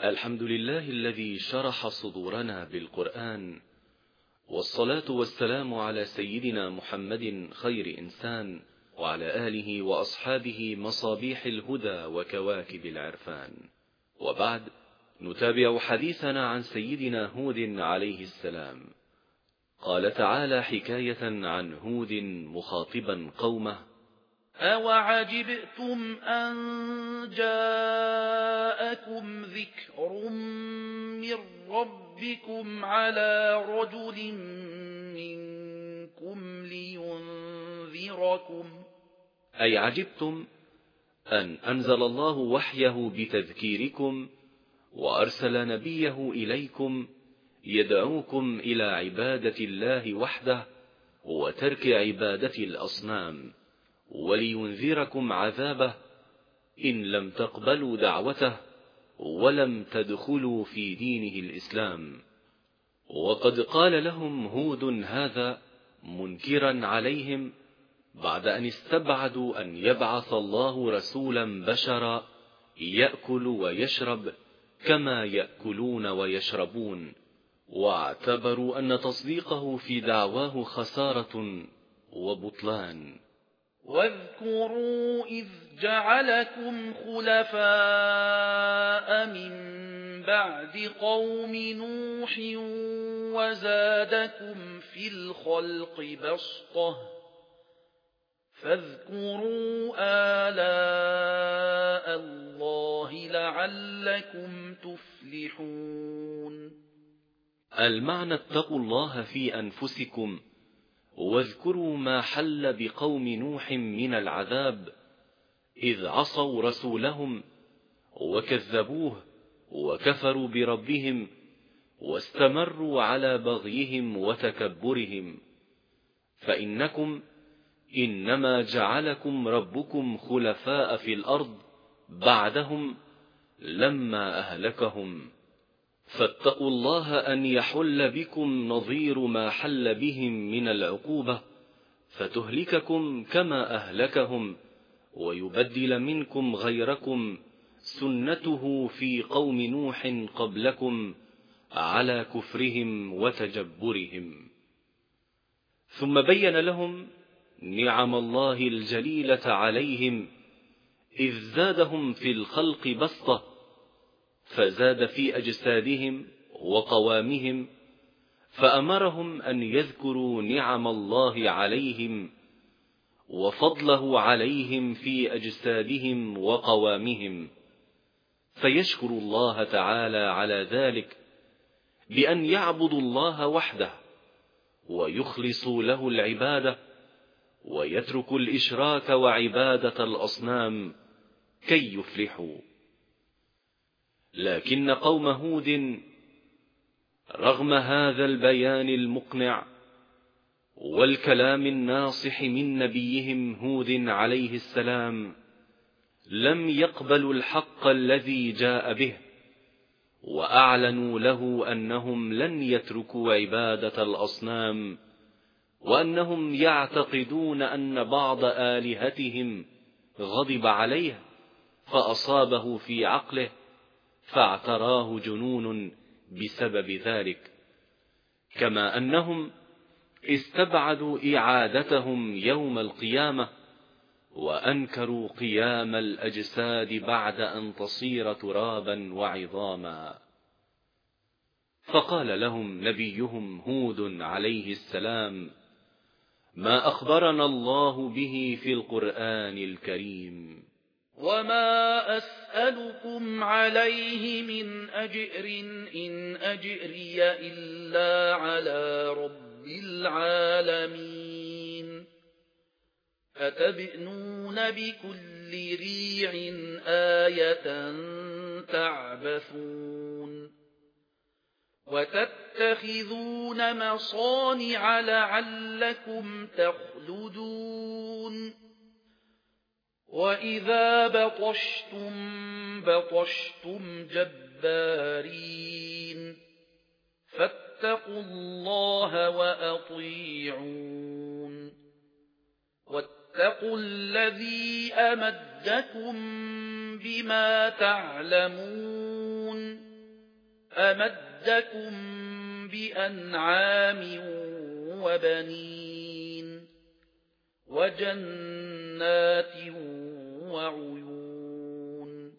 الحمد لله الذي شرح صدورنا بالقرآن، والصلاة والسلام على سيدنا محمد خير إنسان، وعلى آله وأصحابه مصابيح الهدى وكواكب العرفان. وبعد، نتابع حديثنا عن سيدنا هود عليه السلام. قال تعالى حكاية عن هود مخاطبا قومه: أَوَعَجِبْتُمْ أَنْ جَاءَكُمْ ذِكْرٌ مِّنْ رَبِّكُمْ عَلَى رَجُلٍ مِّنْكُمْ لِيُنْذِرَكُمْ؟ أي عجبتم أن أنزل الله وحيه بتذكيركم، وأرسل نبيه إليكم يدعوكم إلى عبادة الله وحده وترك عبادة الأصنام، ولينذركم عذابه إن لم تقبلوا دعوته ولم تدخلوا في دينه الإسلام. وقد قال لهم هود هذا منكرا عليهم بعد أن استبعدوا أن يبعث الله رسولا بشرا يأكل ويشرب كما يأكلون ويشربون، واعتبروا أن تصديقه في دعواه خسارة وبطلان. واذكروا إذ جعلكم خلفاء من بعد قوم نوح وزادكم في الخلق بسطة، فاذكروا آلاء الله لعلكم تفلحون. المعنى: اتقوا الله في أنفسكم واذكروا ما حل بقوم نوح من العذاب إذ عصوا رسولهم وكذبوه وكفروا بربهم واستمروا على بغيهم وتكبرهم، فإنكم إنما جعلكم ربكم خلفاء في الأرض بعدهم لما أهلكهم، فاتقوا الله أن يحل بكم نظير ما حل بهم من العقوبة فتهلككم كما أهلكهم، ويبدل منكم غيركم سنته في قوم نوح قبلكم على كفرهم وتجبرهم. ثم بين لهم نعم الله الجليلة عليهم إذ زادهم في الخلق بسطة، فزاد في أجسادهم وقوامهم، فأمرهم أن يذكروا نعم الله عليهم وفضله عليهم في أجسادهم وقوامهم، فيشكروا الله تعالى على ذلك بأن يعبدوا الله وحده ويخلصوا له العبادة ويتركوا الإشراك وعبادة الأصنام كي يفلحوا. لكن قوم هود رغم هذا البيان المقنع والكلام الناصح من نبيهم هود عليه السلام لم يقبلوا الحق الذي جاء به، وأعلنوا له أنهم لن يتركوا عبادة الأصنام، وأنهم يعتقدون أن بعض آلهتهم غضب عليه فأصابه في عقله فاعتراه جنون بسبب ذلك، كما أنهم استبعدوا إعادتهم يوم القيامة وأنكروا قيام الأجساد بعد أن تصير ترابا وعظاما. فقال لهم نبيهم هود عليه السلام ما أخبرنا الله به في القرآن الكريم: وما أسألكم عليه من أجر إن أجري إلا على رب العالمين. أتبنون بكل ريع آية تعبثون وتتخذون مصانع لعلكم تخلدون وإذا بطشتم بطشتم جبارين فاتقوا الله وأطيعون واتقوا الذي أمدكم بما تعلمون أمدكم بأنعام وبنين وجنات وعيون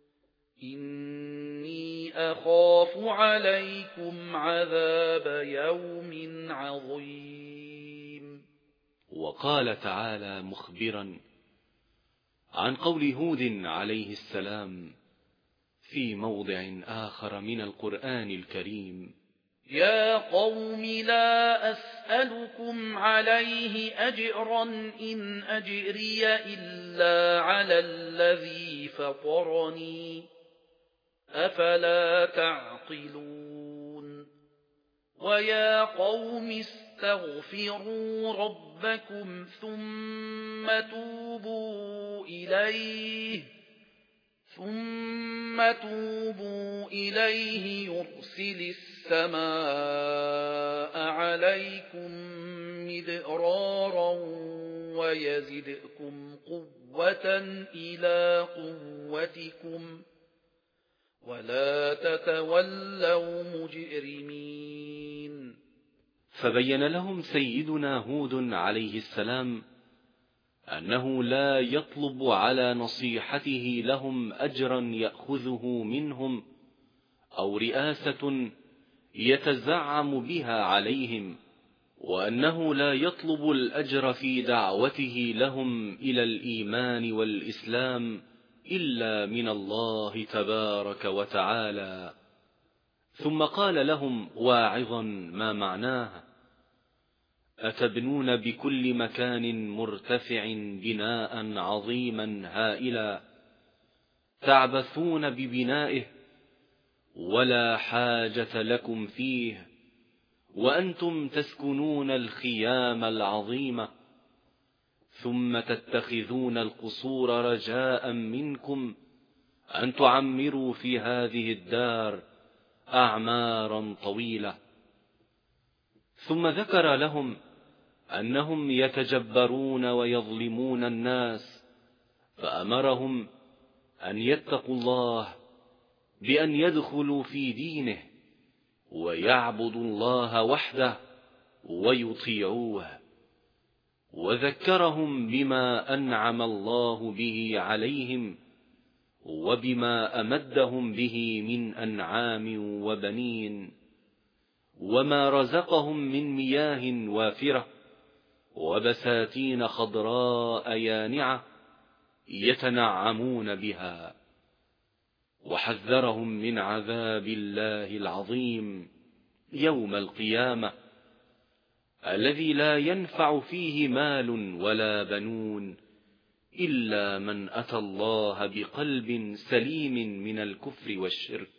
إني أخاف عليكم عذاب يوم عظيم. وقال تعالى مخبرا عن قول هود عليه السلام في موضع آخر من القرآن الكريم: يا قوم لا أسألكم عليه أجرا إن أجري إلا على الذي فطرني أفلا تعقلون. ويا قوم استغفروا ربكم ثم توبوا إليه يرسل السماء عليكم مدرارا ويزدكم قوة إلى قوتكم ولا تتولوا مجرمين. فبين لهم سيدنا هود عليه السلام أنه لا يطلب على نصيحته لهم أجرا يأخذه منهم أو رئاسة يتزعم بها عليهم، وأنه لا يطلب الأجر في دعوته لهم إلى الإيمان والإسلام إلا من الله تبارك وتعالى. ثم قال لهم واعظا ما معناه: أتبنون بكل مكان مرتفع بناء عظيما هائلا تعبثون ببنائه ولا حاجة لكم فيه وأنتم تسكنون الخيام العظيمة، ثم تتخذون القصور رجاء منكم أن تعمروا في هذه الدار أعمارا طويلة. ثم ذكر لهم أنهم يتجبرون ويظلمون الناس، فأمرهم أن يتقوا الله بأن يدخلوا في دينه ويعبدوا الله وحده ويطيعوه، وذكرهم بما أنعم الله به عليهم وبما أمدهم به من أنعام وبنين، وما رزقهم من مياه وافرة وبساتين خضراء يانعة يتنعمون بها، وحذرهم من عذاب الله العظيم يوم القيامة الذي لا ينفع فيه مال ولا بنون إلا من أتى الله بقلب سليم من الكفر والشرك.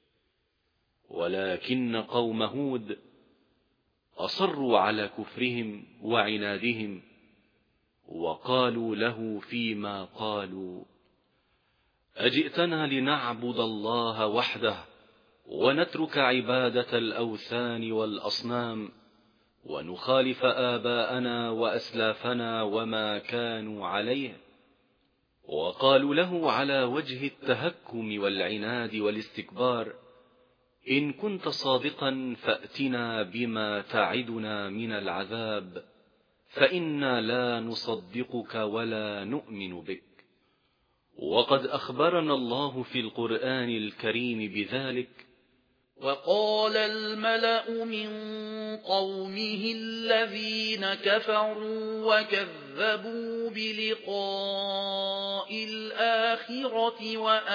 ولكن قوم هود أصروا على كفرهم وعنادهم، وقالوا له فيما قالوا: أجئتنا لنعبد الله وحده ونترك عبادة الأوثان والأصنام ونخالف آباءنا وأسلافنا وما كانوا عليه؟ وقالوا له على وجه التهكم والعناد والاستكبار: إن كنت صادقا فأتنا بما تعدنا من العذاب فإنا لا نصدقك ولا نؤمن بك. وقد أخبرنا الله في القرآن الكريم بذلك: وقال الملأ من قومه الذين كفروا وكذبوا بلقاء الآخرة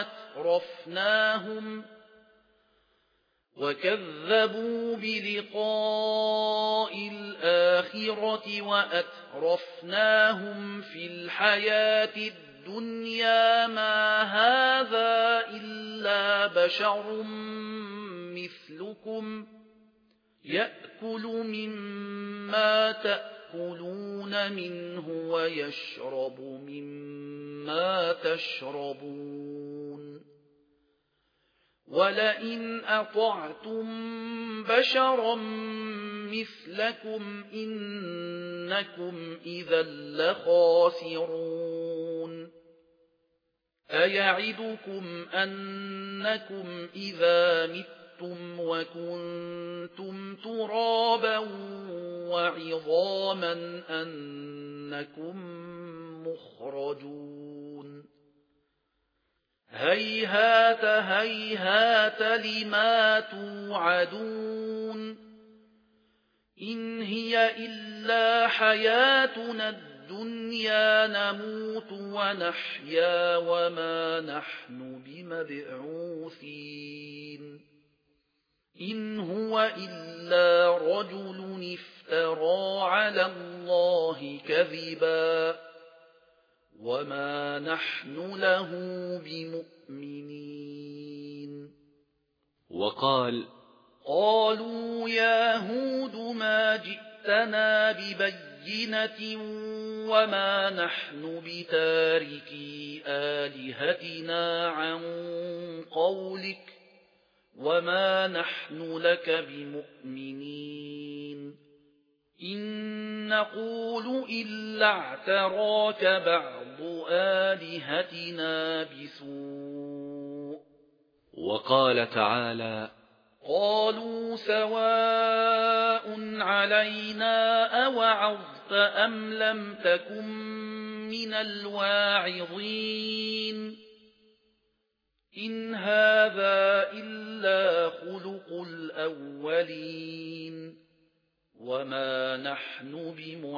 وأترفناهم في الحياة الدنيا ما هذا إلا بشر مثلكم يأكل مما تأكلون منه ويشرب مما تشربون ولئن أطعتم بشرا مثلكم إنكم إذا لخاسرون أيعدكم أنكم إذا متم متم وكنتم ترابا وعظاما أنكم مخرجون هيهات هيهات لما توعدون إن هي إلا حياتنا الدنيا نموت ونحيا وما نحن بمبعوثين إن هو إلا رجل افترى على الله كذبا وما نحن له بمؤمنين قالوا يا هود ما جئتنا ببينة وما نحن بتاركي آلهتنا عن قولك وما نحن لك بمؤمنين إن نقول إلا اعتراك بعض آلهتنا بسوء وقال تعالى قالوا سواء علينا أوعظت أم لم تكن من الواعظين إن هذا إلا خلق الأولين وما نحن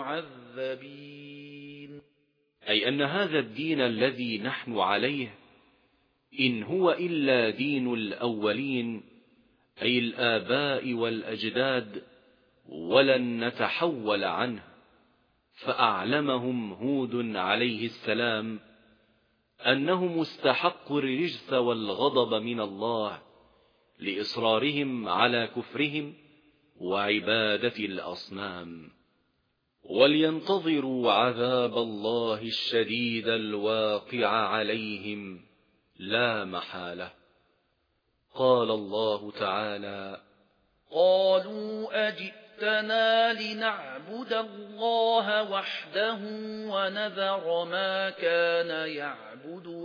بمعذبين أي أن هذا الدين الذي نحن عليه إن هو إلا دين الأولين أي الآباء والأجداد ولن نتحول عنه. فأعلمهم هود عليه السلام أنه مستحق الرجس والغضب من الله لإصرارهم على كفرهم وعبادة الأصنام، ولينتظروا عذاب الله الشديد الواقع عليهم لا محالة. قال الله تعالى قالوا أجئتنا لنعبد الله وحده ونذر ما كان يعبد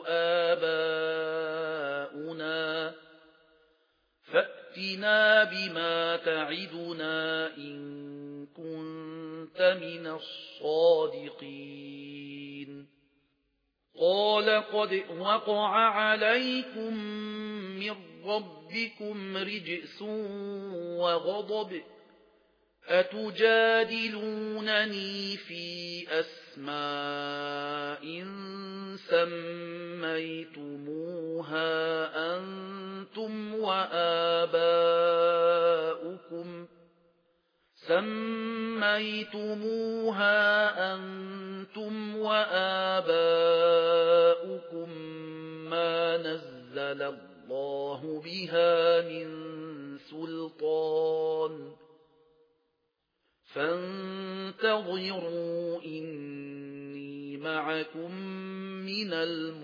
آباؤنا فأتنا بما تعدنا إن كنت من الصادقين قال قد وقع عليكم من ربكم رجس وغضب أتجادلونني في أسماء سميتموها أنتم وآباؤكم ما نزل الله بها من سلطان فانتظروا إني معكم من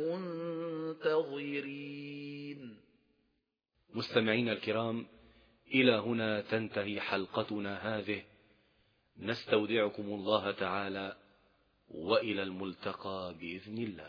المنتظرين. مستمعين الكرام، إلى هنا تنتهي حلقتنا هذه، نستودعكم الله تعالى وإلى الملتقى بإذن الله.